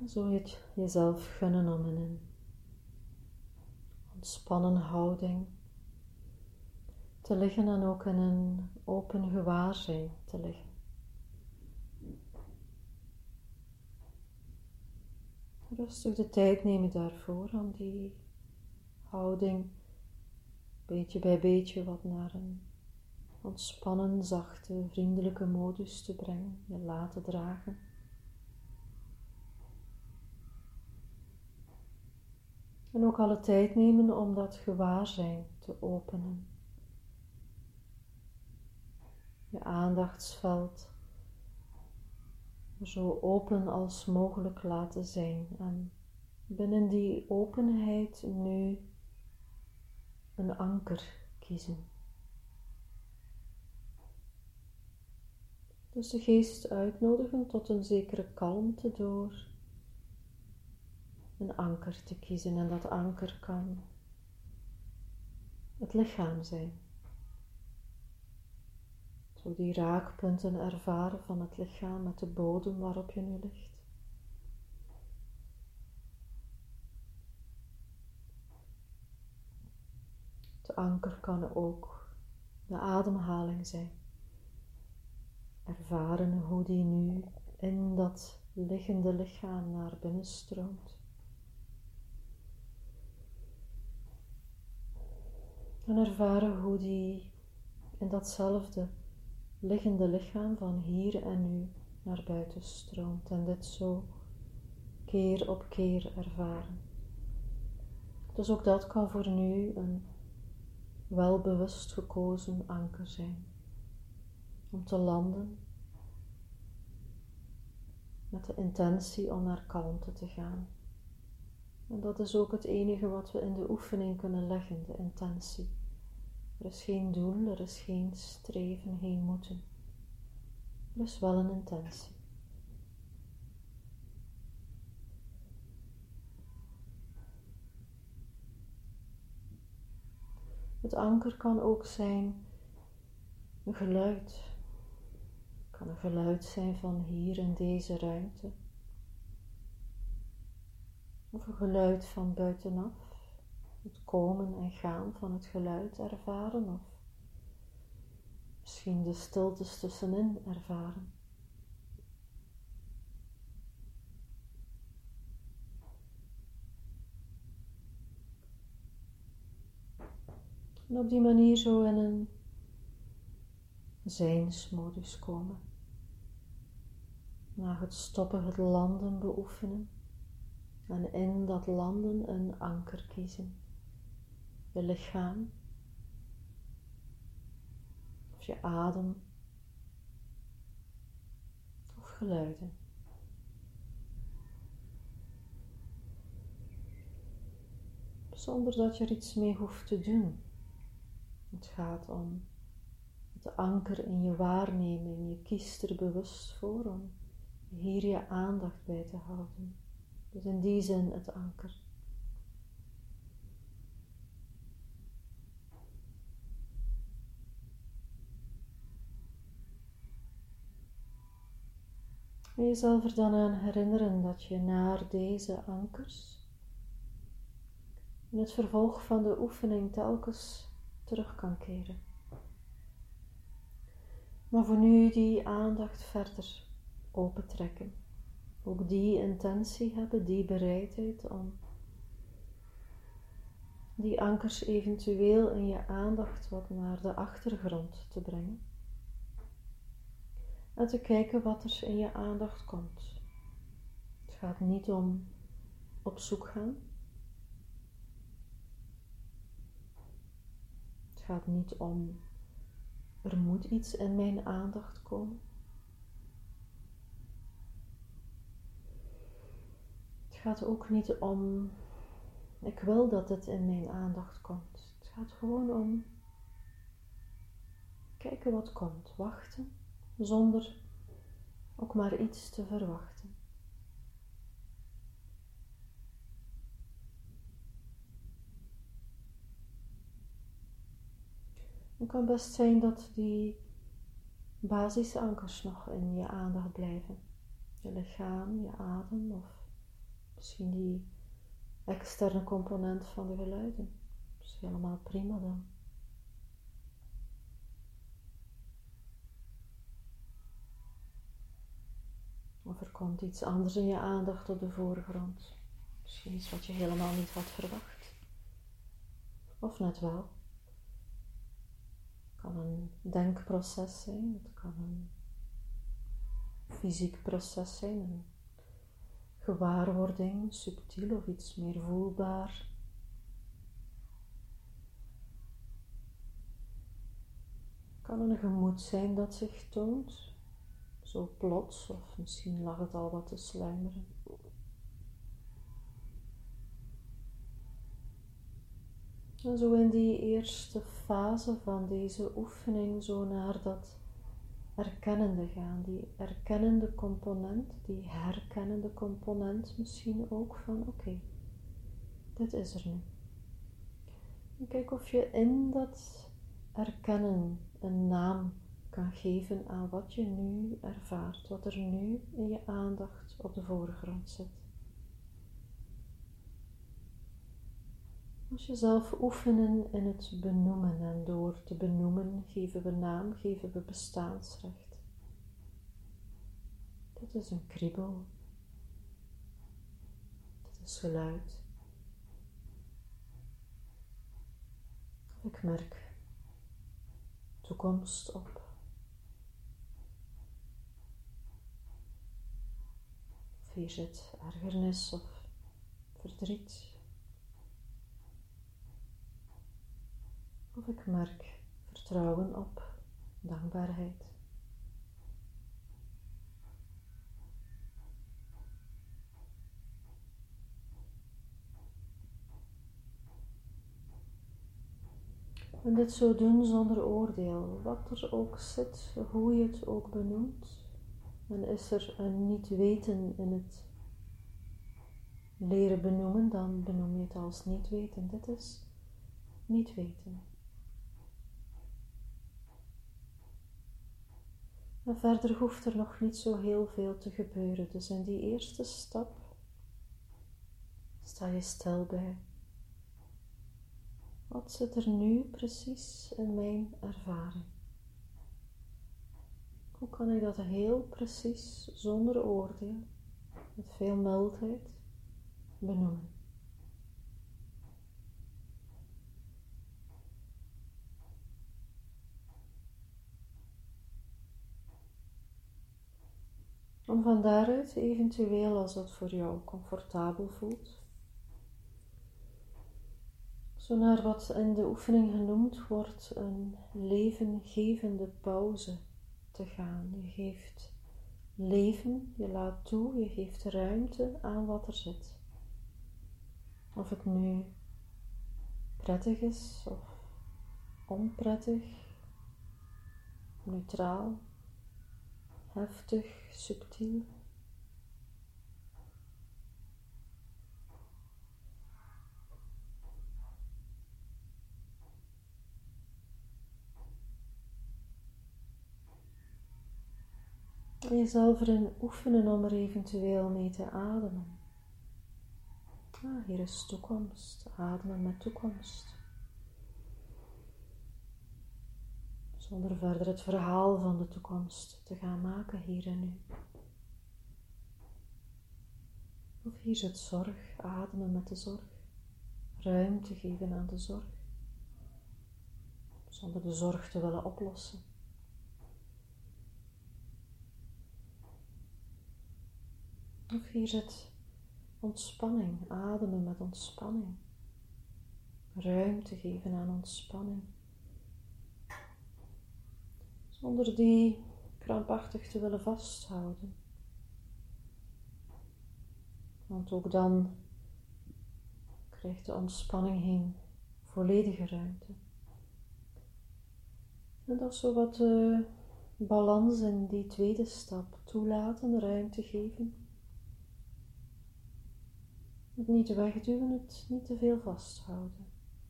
Zo het jezelf gunnen om in een ontspannen houding te liggen en ook in een open gewaarzijn te liggen. Rustig de tijd nemen daarvoor om die houding beetje bij beetje wat naar een ontspannen, zachte, vriendelijke modus te brengen, je laten dragen. En ook alle tijd nemen om dat gewaarzijn te openen. Je aandachtsveld zo open als mogelijk laten zijn. En binnen die openheid nu een anker kiezen. Dus de geest uitnodigen tot een zekere kalmte door een anker te kiezen. En dat anker kan het lichaam zijn. Zo die raakpunten ervaren van het lichaam met de bodem waarop je nu ligt. De anker kan ook de ademhaling zijn. Ervaren hoe die nu in dat liggende lichaam naar binnen stroomt. En ervaren hoe die in datzelfde liggende lichaam van hier en nu naar buiten stroomt. En dit zo keer op keer ervaren. Dus ook dat kan voor nu een welbewust gekozen anker zijn. Om te landen met de intentie om naar kalmte te gaan. En dat is ook het enige wat we in de oefening kunnen leggen, de intentie. Er is geen doel, er is geen streven, geen moeten. Er is wel een intentie. Het anker kan ook zijn een geluid. Het kan een geluid zijn van hier in deze ruimte. Of een geluid van buitenaf. Het komen en gaan van het geluid ervaren. Of misschien de stiltes tussenin ervaren. En op die manier zo in een zijnsmodus komen. Na het stoppen het landen beoefenen. En in dat landen een anker kiezen. Je lichaam. Of je adem. Of geluiden. Zonder dat je er iets mee hoeft te doen. Het gaat om het anker in je waarneming. Je kiest er bewust voor om hier je aandacht bij te houden. Dus in die zin het anker. En jezelf er dan aan herinneren dat je naar deze ankers in het vervolg van de oefening telkens terug kan keren. Maar voor nu die aandacht verder opentrekken. Ook die intentie hebben, die bereidheid om die ankers eventueel in je aandacht wat naar de achtergrond te brengen. En te kijken wat er in je aandacht komt. Het gaat niet om op zoek gaan. Het gaat niet om er moet iets in mijn aandacht komen. Het gaat ook niet om ik wil dat het in mijn aandacht komt. Het gaat gewoon om kijken wat komt. Wachten zonder ook maar iets te verwachten. Het kan best zijn dat die basisankers nog in je aandacht blijven. Je lichaam, je adem of Misschien die externe component van de geluiden. Dat is helemaal prima dan. Of er komt iets anders in je aandacht op de voorgrond. Misschien iets wat je helemaal niet had verwacht. Of net wel. Het kan een denkproces zijn. Het kan een fysiek proces zijn. Een gewaarwording, subtiel of iets meer voelbaar. Het kan een gemoed zijn dat zich toont. Zo plots, of misschien lag het al wat te sluimeren. En zo in die eerste fase van deze oefening, zo naar dat erkennende gaan, die erkennende component, die herkennende component misschien ook van oké, dit is er nu. En kijk of je in dat erkennen een naam kan geven aan wat je nu ervaart, wat er nu in je aandacht op de voorgrond zit. Als jezelf oefenen in het benoemen en door te benoemen geven we naam, geven we bestaansrecht. Dit is een kriebel. Dit is geluid. Ik merk toekomst op. Of hier zit ergernis of verdriet. Of ik merk vertrouwen op, dankbaarheid. En dit zo doen zonder oordeel, wat er ook zit, hoe je het ook benoemt. En is er een niet weten in het leren benoemen, dan benoem je het als niet weten. Dit is niet weten. En verder hoeft er nog niet zo heel veel te gebeuren. Dus in die eerste stap sta je stil bij. Wat zit er nu precies in mijn ervaring? Hoe kan ik dat heel precies, zonder oordeel, met veel mildheid, benoemen? Om van daaruit eventueel, als dat voor jou comfortabel voelt, zo naar wat in de oefening genoemd wordt een levengevende pauze te gaan. Je geeft leven, je laat toe, je geeft ruimte aan wat er zit. Of het nu prettig is of onprettig, neutraal, heftig, subtiel. En jezelf erin oefenen om er eventueel mee te ademen. Hier is toekomst. Ademen met toekomst. Zonder verder het verhaal van de toekomst te gaan maken hier en nu. Of hier zit zorg. Ademen met de zorg. Ruimte geven aan de zorg. Zonder de zorg te willen oplossen. Of hier zit ontspanning, ademen met ontspanning. Ruimte geven aan ontspanning. Zonder die krampachtig te willen vasthouden. Want ook dan krijgt de ontspanning geen volledige ruimte. En dat is zo wat balans in die tweede stap. Toelaten, ruimte geven. Het niet wegduwen, het niet te veel vasthouden.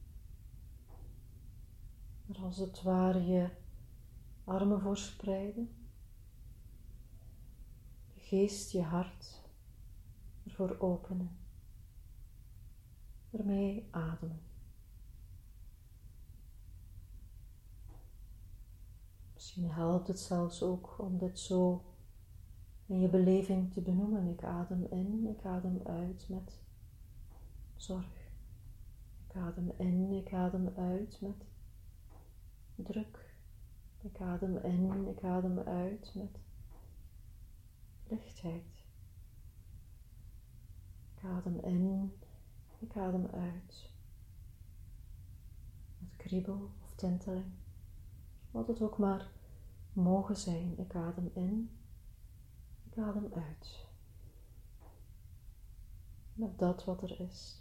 Maar als het ware je armen verspreiden. Je geest, je hart ervoor openen. ermee ademen. Misschien helpt het zelfs ook om dit zo in je beleving te benoemen. Ik adem in, ik adem uit met zorg. Ik adem in, ik adem uit met druk. Ik adem in, ik adem uit met lichtheid. Ik adem in, ik adem uit met kriebel of tinteling. Wat het ook maar mogen zijn. Ik adem in, ik adem uit. Met dat wat er is.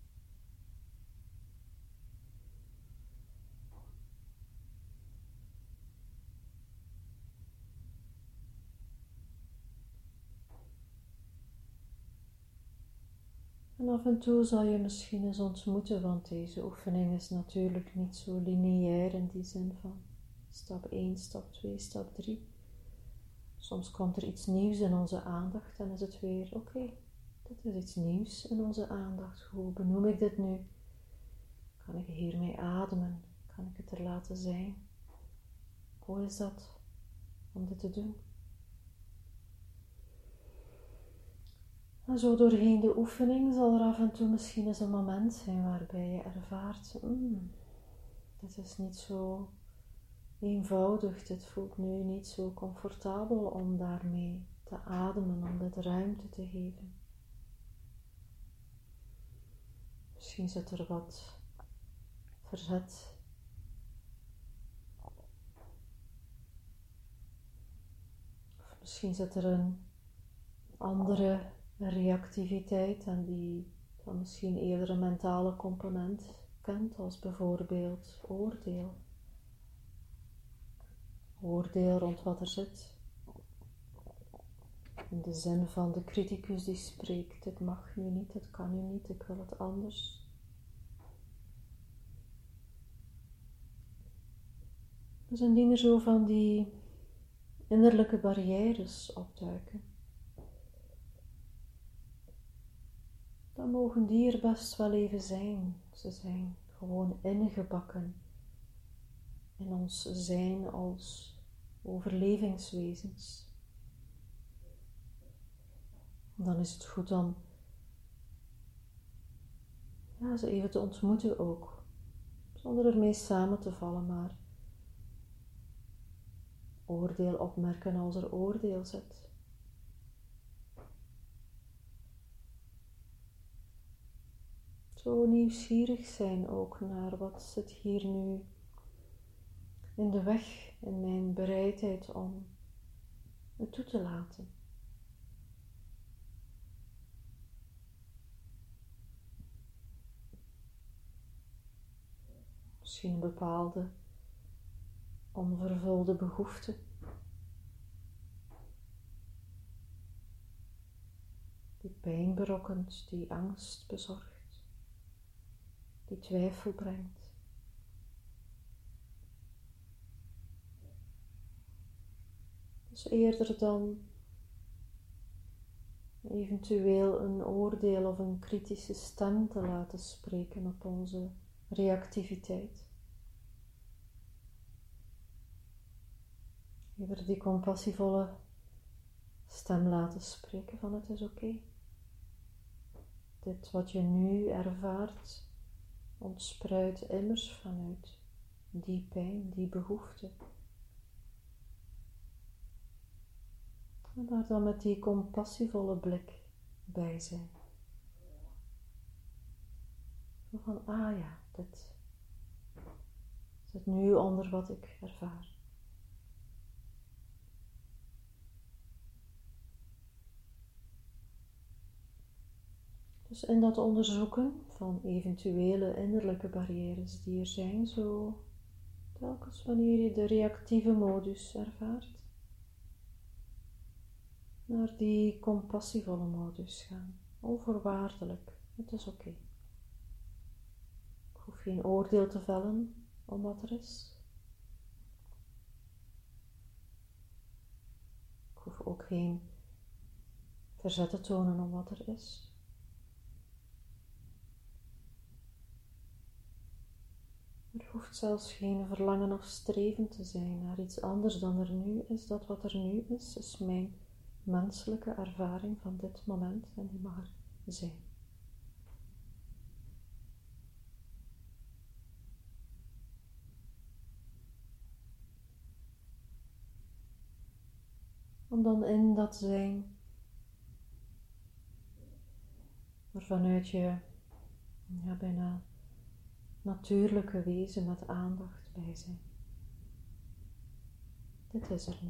En af en toe zal je misschien eens ontmoeten, want deze oefening is natuurlijk niet zo lineair in die zin van stap 1, stap 2, stap 3. Soms komt er iets nieuws in onze aandacht en is het weer oké, dit is iets nieuws in onze aandacht. Hoe benoem ik dit nu? Kan ik hiermee ademen? Kan ik het er laten zijn? Hoe is dat om dit te doen? En zo doorheen de oefening zal er af en toe misschien eens een moment zijn waarbij je ervaart, dit is niet zo eenvoudig, dit voelt nu niet zo comfortabel om daarmee te ademen, om dit ruimte te geven. Misschien zit er wat verzet. Of misschien zit er een andere reactiviteit en die dan misschien eerder een mentale component kent, als bijvoorbeeld oordeel. Oordeel rond wat er zit. In de zin van de criticus die spreekt, dit mag nu niet, dit kan nu niet, ik wil het anders. Dus indien er zo van die innerlijke barrières opduiken, dan mogen die er best wel even zijn. Ze zijn gewoon ingebakken in ons zijn als overlevingswezens. Dan is het goed om ze even te ontmoeten ook, zonder ermee samen te vallen, maar oordeel opmerken als er oordeel zit. Zo nieuwsgierig zijn ook naar wat zit hier nu in de weg, in mijn bereidheid om het toe te laten. Misschien een bepaalde onvervulde behoefte. Die pijn berokkent, die angst bezorgt, die twijfel brengt. Dus eerder dan eventueel een oordeel of een kritische stem te laten spreken op onze reactiviteit. Eerder die compassievolle stem laten spreken van het is oké. Dit wat je nu ervaart, ontspruit immers vanuit die pijn, die behoefte. En daar dan met die compassievolle blik bij zijn. Zo van, dit zit nu onder wat ik ervaar. Dus in dat onderzoeken van eventuele innerlijke barrières die er zijn, zo telkens wanneer je de reactieve modus ervaart, naar die compassievolle modus gaan. Onvoorwaardelijk, het is oké. Ik hoef geen oordeel te vellen om wat er is. Ik hoef ook geen verzet te tonen om wat er is. hoeft zelfs geen verlangen of streven te zijn naar iets anders dan er nu is. Dat wat er nu is mijn menselijke ervaring van dit moment en die mag er zijn. Om dan in dat zijn, er vanuit je bijna natuurlijke wezen met aandacht bij zijn. Dit is er nu.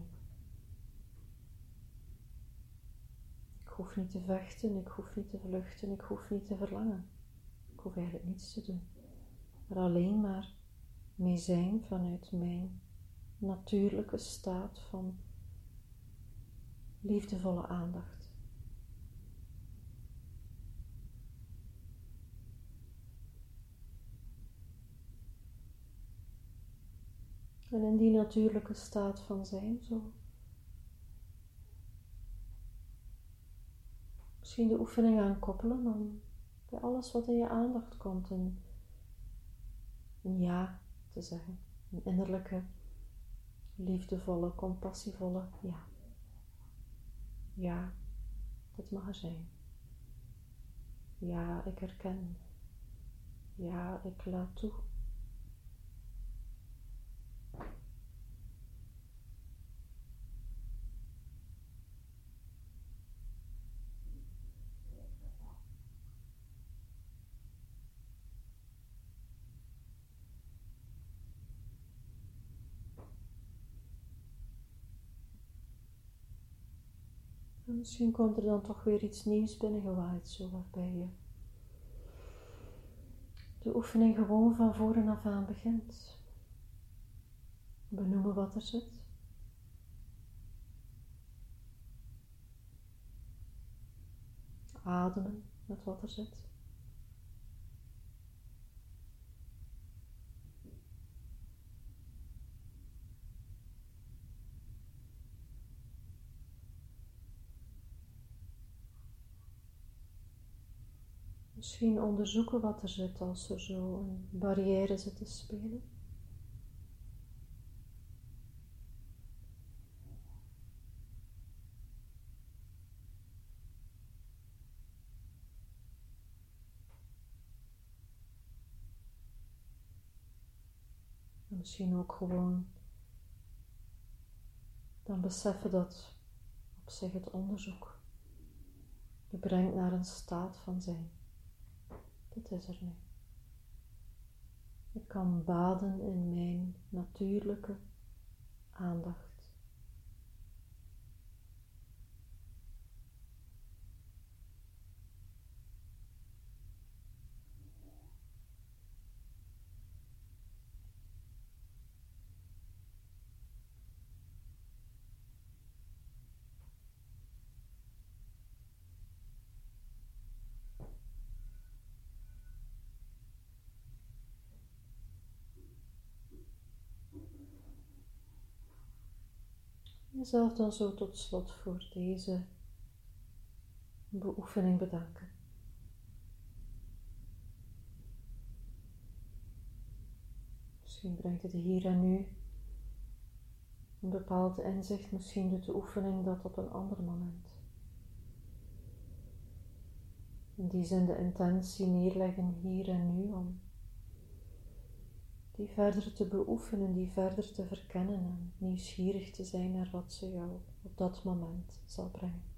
Ik hoef niet te vechten, ik hoef niet te vluchten, ik hoef niet te verlangen. Ik hoef eigenlijk niets te doen. Er alleen maar mee zijn vanuit mijn natuurlijke staat van liefdevolle aandacht. En in die natuurlijke staat van zijn, zo misschien de oefening aan koppelen om bij alles wat in je aandacht komt een ja te zeggen. Een innerlijke, liefdevolle, compassievolle ja. Ja, dit mag er zijn. Ja, ik herken. Ja, ik laat toe. En misschien komt er dan toch weer iets nieuws binnengewaaid, zo waarbij je de oefening gewoon van voren af aan begint. Benoemen wat er zit. Ademen met wat er zit. Misschien onderzoeken wat er zit als er zo een barrière zit te spelen. En misschien ook gewoon dan beseffen dat op zich het onderzoek je brengt naar een staat van zijn. Dit is er nu. Ik kan baden in mijn natuurlijke aandacht. Jezelf dan zo tot slot voor deze beoefening bedanken. Misschien brengt het hier en nu een bepaald inzicht, misschien doet de oefening dat op een ander moment. In die zin de intentie neerleggen hier en nu om die verder te beoefenen, die verder te verkennen en nieuwsgierig te zijn naar wat ze jou op dat moment zal brengen.